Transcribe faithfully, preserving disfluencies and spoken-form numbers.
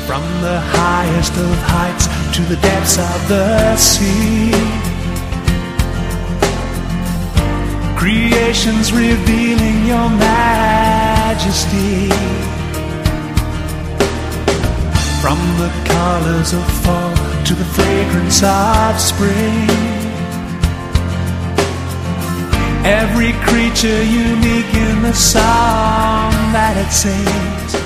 From the highest of heights to the depths of the sea, creation's revealing your majesty. From the colors of fall to the fragrance of spring, every creature unique in the song that it sings.